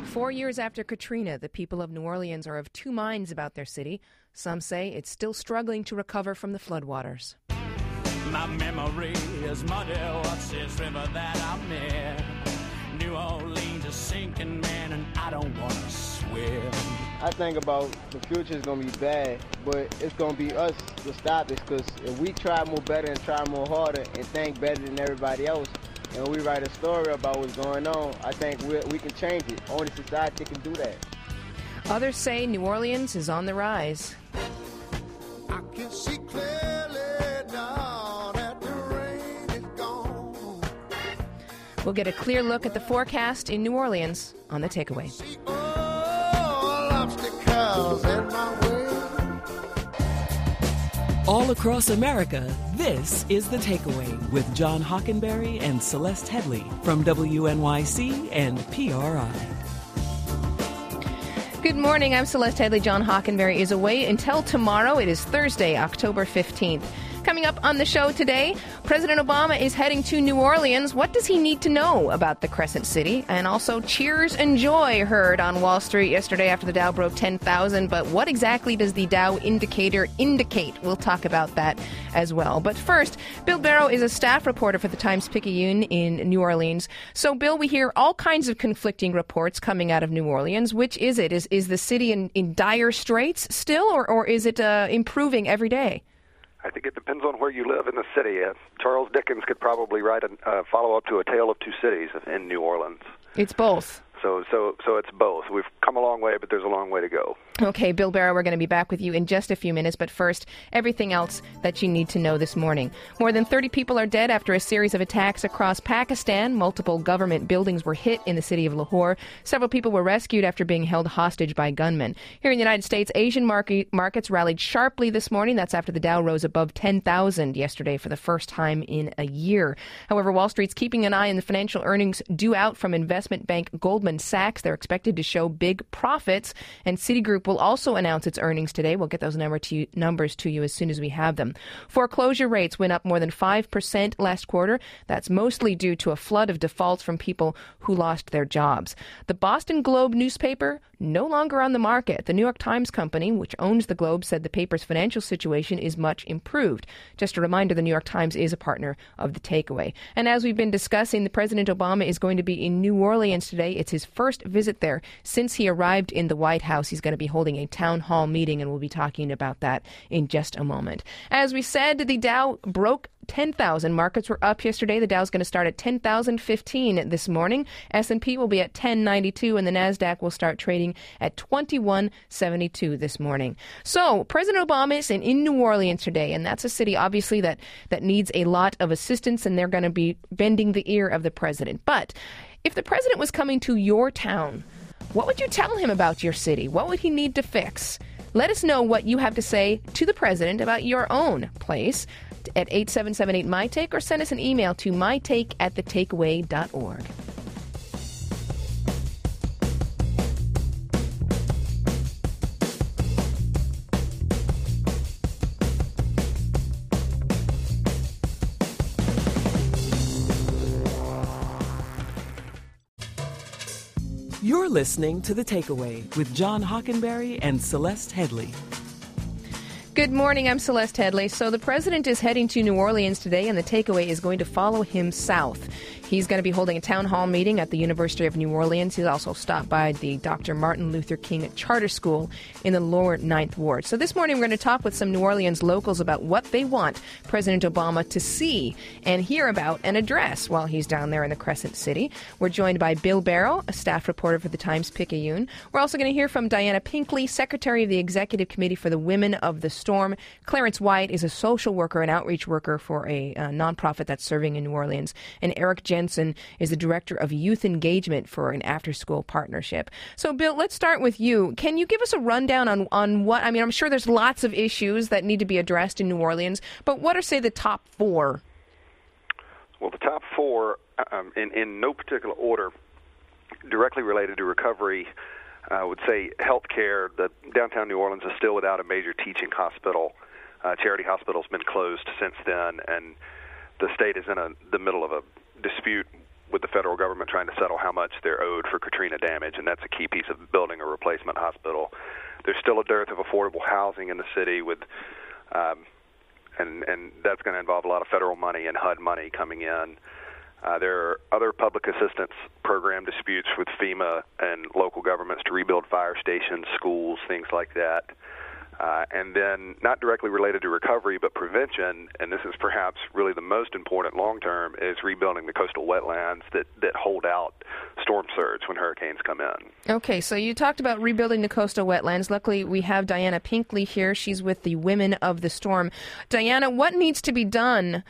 4 years after Katrina, the people of New Orleans are of two minds about their city. Some say it's still struggling to recover from the floodwaters. My memory is muddy, what's this river that I'm in? New Orleans is sinking, man, and I don't want to swim. I think about the future is going to be bad, but it's going to be us to stop this, because if we try more better and try more harder and think better than everybody else, and we write a story about what's going on, I think we can change it. Only society can do that. Others say New Orleans is on the rise. I can see clearly now that the rain is gone. We'll get a clear look at the forecast in New Orleans on The Takeaway. See all obstacles in my way. All across America, this is The Takeaway with John Hockenberry and Celeste Headley from WNYC and PRI. Good morning. I'm Celeste Headley. John Hockenberry is away until tomorrow. It is Thursday, October 15th. Coming up on the show today, President Obama is heading to New Orleans. What does he need to know about the Crescent City? And also cheers and joy heard on Wall Street yesterday after the Dow broke 10,000. But what exactly does the Dow indicator indicate? We'll talk about that as well. But first, Bill Barrow is a staff reporter for the Times-Picayune in New Orleans. So, Bill, we hear all kinds of conflicting reports coming out of New Orleans. Which is it? Is the city in dire straits still, or is it improving every day? I think it depends on where you live in the city. Charles Dickens could probably write a follow-up to A Tale of Two Cities in New Orleans. It's both. So it's both. We've come a long way, but there's a long way to go. Okay, Bill Barrow, we're going to be back with you in just a few minutes, but first, everything else that you need to know this morning. More than 30 people are dead after a series of attacks across Pakistan. Multiple government buildings were hit in the city of Lahore. Several people were rescued after being held hostage by gunmen. Here in the United States, Asian markets rallied sharply this morning. That's after the Dow rose above 10,000 yesterday for the first time in a year. However, Wall Street's keeping an eye on the financial earnings due out from investment bank Goldman Sachs. They're expected to show big profits, and Citigroup will also announce its earnings today. We'll get those numbers to you as soon as we have them. Foreclosure rates went up more than 5% last quarter. That's mostly due to a flood of defaults from people who lost their jobs. The Boston Globe newspaper, no longer on the market. The New York Times Company, which owns the Globe, said the paper's financial situation is much improved. Just a reminder, the New York Times is a partner of The Takeaway. And as we've been discussing, the President Obama is going to be in New Orleans today. It's his first visit there since he arrived in the White House. He's going to be holding a town hall meeting, and we'll be talking about that in just a moment. As we said, the Dow broke 10,000. Markets were up yesterday. The Dow's going to start at 10,015 this morning. S&P will be at 1092, and the NASDAQ will start trading at 2172 this morning. So, President Obama is in New Orleans today, and that's a city, obviously, that needs a lot of assistance, and they're going to be bending the ear of the president. But if the president was coming to your town, what would you tell him about your city? What would he need to fix? Let us know what you have to say to the president about your own place at 877-8MyTake, or send us an email to mytake@thetakeaway.org. You're listening to The Takeaway with John Hockenberry and Celeste Headley. Good morning, I'm Celeste Headley. So the president is heading to New Orleans today, and The Takeaway is going to follow him south. He's going to be holding a town hall meeting at the University of New Orleans. He's also stopped by the Dr. Martin Luther King Charter School in the lower Ninth Ward. So this morning we're going to talk with some New Orleans locals about what they want President Obama to see and hear about and address while he's down there in the Crescent City. We're joined by Bill Barrow, a staff reporter for the Times-Picayune. We're also going to hear from Diana Pinkley, Secretary of the Executive Committee for the Women of the Storm. Clarence White is a social worker and outreach worker for a nonprofit that's serving in New Orleans. And Eric Jensen is the Director of Youth Engagement for an after-school partnership. So, Bill, let's start with you. Can you give us a rundown on what, I mean, I'm sure there's lots of issues that need to be addressed in New Orleans, but what are, say, the top four? Well, the top four, in no particular order, directly related to recovery, I would say healthcare. The downtown New Orleans is still without a major teaching hospital. Charity Hospital's been closed since then, and the state is in the middle of a dispute with the federal government trying to settle how much they're owed for Katrina damage, and that's a key piece of building a replacement hospital. There's still a dearth of affordable housing in the city, with and that's going to involve a lot of federal money and HUD money coming in. There are other public assistance program disputes with FEMA and local governments to rebuild fire stations, schools, things like that. And then, not directly related to recovery, but prevention, and this is perhaps really the most important long-term, is rebuilding the coastal wetlands that hold out storm surge when hurricanes come in. Okay, so you talked about rebuilding the coastal wetlands. Luckily, we have Diana Pinkley here. She's with the Women of the Storm. Diana, what needs to be done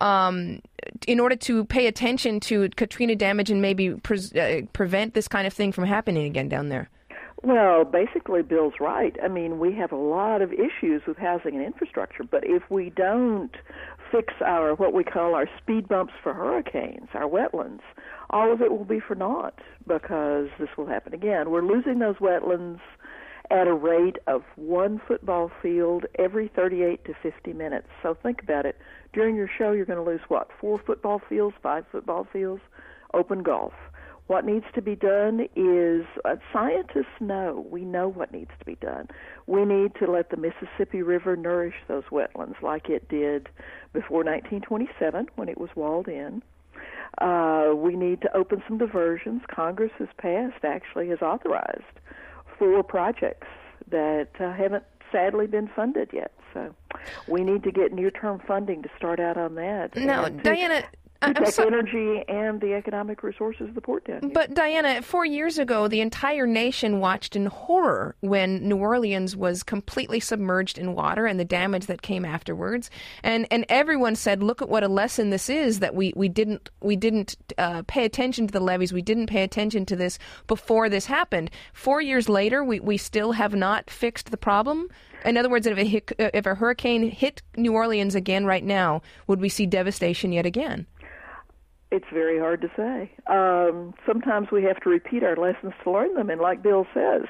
in order to pay attention to Katrina damage and maybe prevent this kind of thing from happening again down there? Well, basically, Bill's right. I mean, we have a lot of issues with housing and infrastructure, but if we don't fix our, what we call our speed bumps for hurricanes, our wetlands, all of it will be for naught, because this will happen again. We're losing those wetlands at a rate of one football field every 38 to 50 minutes. So think about it. During your show, you're going to lose, 4 football fields, 5 football fields, open golf. What needs to be done is, scientists know, we know what needs to be done. We need to let the Mississippi River nourish those wetlands like it did before 1927 when it was walled in. We need to open some diversions. Congress has authorized 4 projects that haven't sadly been funded yet. So we need to get near-term funding to start out on that. Now, Diana, protect energy and the economic resources of the port down here. But Diana, 4 years ago, the entire nation watched in horror when New Orleans was completely submerged in water and the damage that came afterwards. And everyone said, look at what a lesson this is, that we didn't pay attention to the levees. We didn't pay attention to this before this happened. 4 years later, we still have not fixed the problem. In other words, if a hurricane hit New Orleans again right now, would we see devastation yet again? It's very hard to say. Sometimes we have to repeat our lessons to learn them, and like Bill says,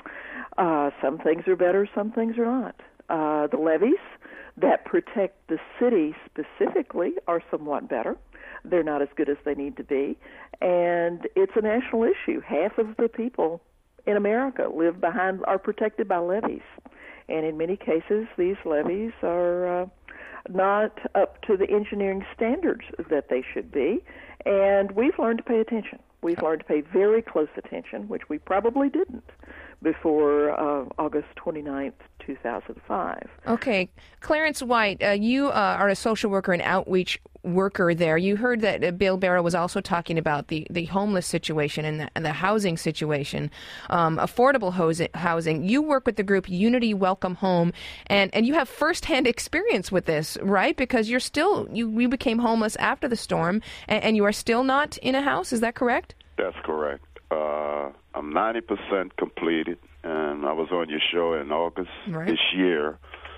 some things are better, some things are not. The levees that protect the city specifically are somewhat better. They're not as good as they need to be, and it's a national issue. Half of the people in America are protected by levees, and in many cases, these levees are not up to the engineering standards that they should be, and we've learned to pay attention. We've learned to pay very close attention, which we probably didn't before August 29th, 2005. Okay. Clarence White, you are a social worker and outreach worker there. You heard that Bill Barrow was also talking about the homeless situation and the housing situation, affordable housing. You work with the group Unity Welcome Home, and you have firsthand experience with this, right? Because you became homeless after the storm, and you are still not in a house. Is that correct? That's correct. I'm 90% completed, and I was on your show in August this year,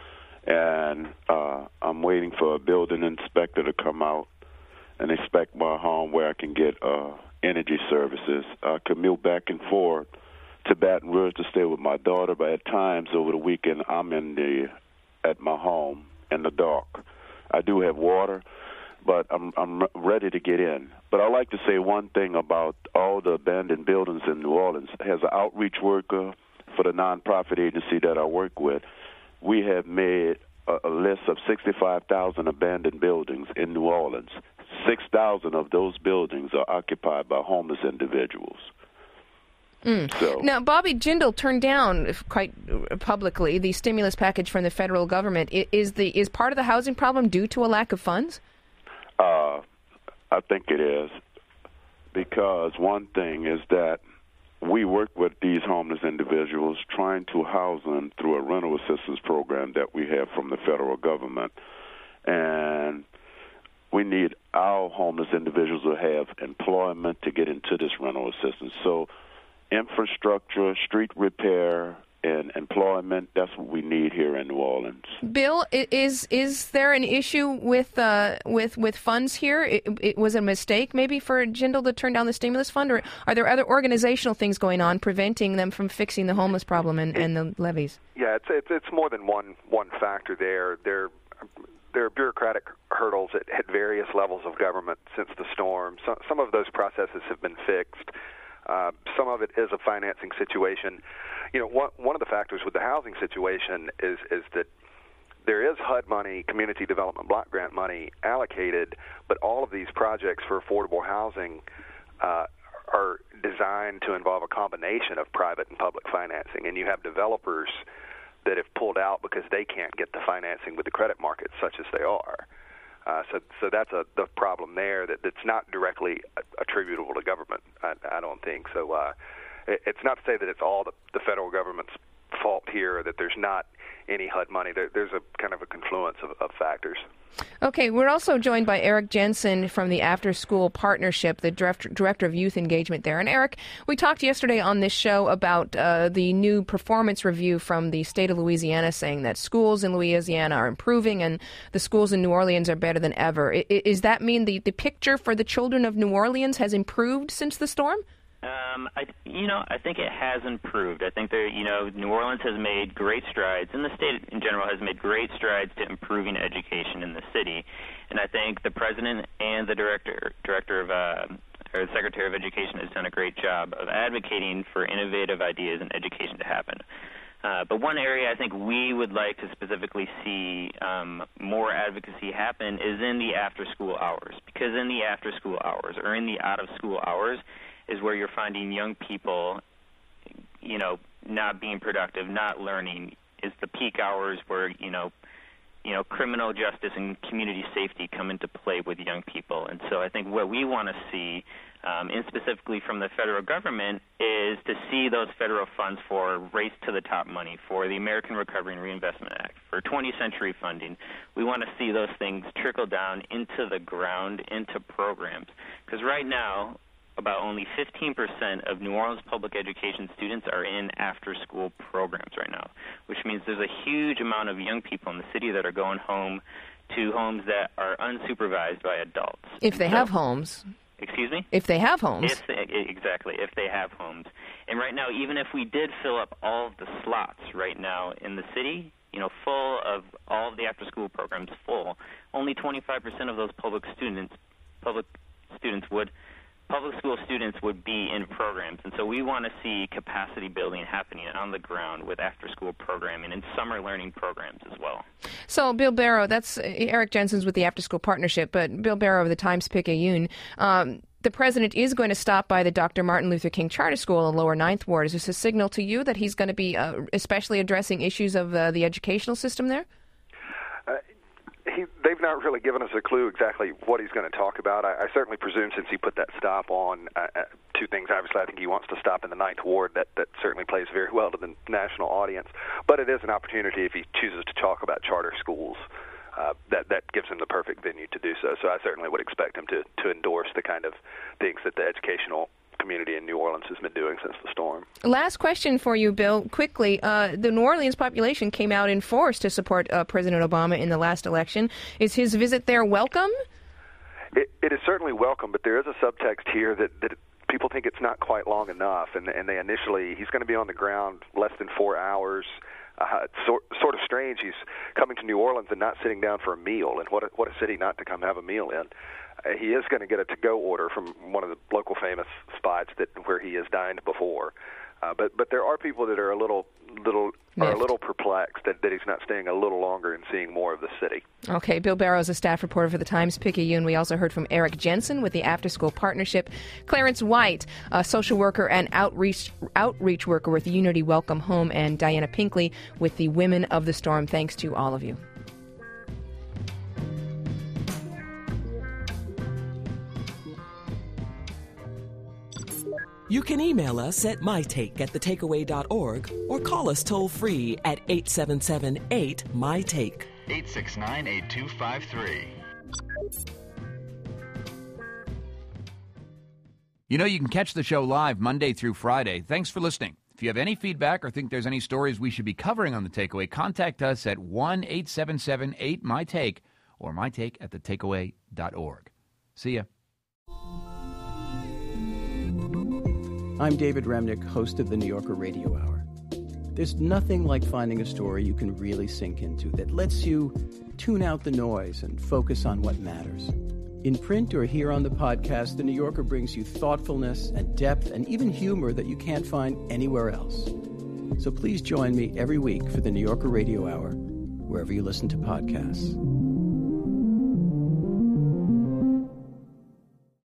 and I'm waiting for a building inspector to come out and inspect my home where I can get energy services. I commute back and forth to Baton Rouge to stay with my daughter, but at times over the weekend I'm at my home in the dark. I do have water, but I'm ready to get in. But I'd like to say one thing about all the abandoned buildings in New Orleans. As an outreach worker for the nonprofit agency that I work with, we have made a list of 65,000 abandoned buildings in New Orleans. 6,000 of those buildings are occupied by homeless individuals. So. Now, Bobby Jindal turned down quite publicly the stimulus package from the federal government. Is part of the housing problem due to a lack of funds? I think it is, because one thing is that we work with these homeless individuals trying to house them through a rental assistance program that we have from the federal government. And we need our homeless individuals to have employment to get into this rental assistance. So infrastructure, street repair, and employment, that's what we need here in New Orleans. Bill, is there an issue with funds here? It was a mistake maybe for Jindal to turn down the stimulus fund, or are there other organizational things going on preventing them from fixing the homeless problem and the levees? Yeah, it's more than one factor there. there are bureaucratic hurdles at various levels of government since the storm. Some of those processes have been fixed. Some of it is a financing situation. One of the factors with the housing situation is that there is HUD money, Community Development Block Grant money allocated, but all of these projects for affordable housing are designed to involve a combination of private and public financing, and you have developers that have pulled out because they can't get the financing with the credit markets such as they are. So that's the problem there that's not directly attributable to government, I don't think. So it's not to say that it's all the federal government's fault here, that there's not any HUD money. There's a kind of a confluence of factors. Okay, we're also joined by Eric Jensen from the After School Partnership, the Director of Youth Engagement there. And Eric, we talked yesterday on this show about the new performance review from the state of Louisiana saying that schools in Louisiana are improving and the schools in New Orleans are better than ever. Does that mean the picture for the children of New Orleans has improved since the storm? I think it has improved. I think New Orleans has made great strides, and the state in general has made great strides to improving education in the city. And I think the president and the the Secretary of Education has done a great job of advocating for innovative ideas in education to happen. But one area I think we would like to specifically see more advocacy happen is in the after-school hours, because in the after-school hours or in the out-of-school hours is where you're finding young people, not being productive, not learning. Is the peak hours where, criminal justice and community safety come into play with young people. And so I think what we want to see, and specifically from the federal government, is to see those federal funds for Race to the Top money, for the American Recovery and Reinvestment Act, for 20th Century funding. We want to see those things trickle down into the ground, into programs. Because right now, about only 15% of New Orleans public education students are in after-school programs right now, which means there's a huge amount of young people in the city that are going home to homes that are unsupervised by adults. If they have homes. Excuse me? If they have homes. Exactly, if they have homes. And right now, even if we did fill up all of the slots right now in the city, full of all of the after-school programs full, only 25% of those public school students would be in programs. And so we want to see capacity building happening on the ground with after-school programming and summer learning programs as well. So Bill Barrow, that's Eric Jensen's with the After School Partnership, but Bill Barrow of the Times-Picayune, the president is going to stop by the Dr. Martin Luther King Charter School in Lower Ninth Ward. Is this a signal to you that he's going to be especially addressing issues of the educational system there? They've not really given us a clue exactly what he's going to talk about. I certainly presume since he put that stop on, two things. Obviously, I think he wants to stop in the Ninth Ward. That certainly plays very well to the national audience. But it is an opportunity if he chooses to talk about charter schools. That gives him the perfect venue to do so. So I certainly would expect him to endorse the kind of things that the educational community in New Orleans has been doing since the storm. Last question for you, Bill, quickly. The New Orleans population came out in force to support President Obama in the last election. Is his visit there welcome? It is certainly welcome, but there is a subtext here that people think it's not quite long enough, and they initially, he's going to be on the ground less than 4 hours. It's sort of strange. He's coming to New Orleans and not sitting down for a meal, and what a city not to come have a meal in. He is going to get a to-go order from one of the local famous spots where he has dined before. But there are people that are a little perplexed that he's not staying a little longer and seeing more of the city. Okay, Bill Barrow is a staff reporter for the Times-Picayune. We also heard from Eric Jensen with the After School Partnership, Clarence White, a social worker and outreach worker with Unity Welcome Home, and Diana Pinkley with the Women of the Storm. Thanks to all of you. You can email us at mytake@thetakeaway.org or call us toll-free at 877-8-MY-TAKE. 869-8253. You know, you can catch the show live Monday through Friday. Thanks for listening. If you have any feedback or think there's any stories we should be covering on The Takeaway, contact us at 1-877-8-MY-TAKE or mytake@thetakeaway.org. See ya. I'm David Remnick, host of the New Yorker Radio Hour. There's nothing like finding a story you can really sink into that lets you tune out the noise and focus on what matters. In print or here on the podcast, The New Yorker brings you thoughtfulness and depth and even humor that you can't find anywhere else. So please join me every week for the New Yorker Radio Hour, wherever you listen to podcasts.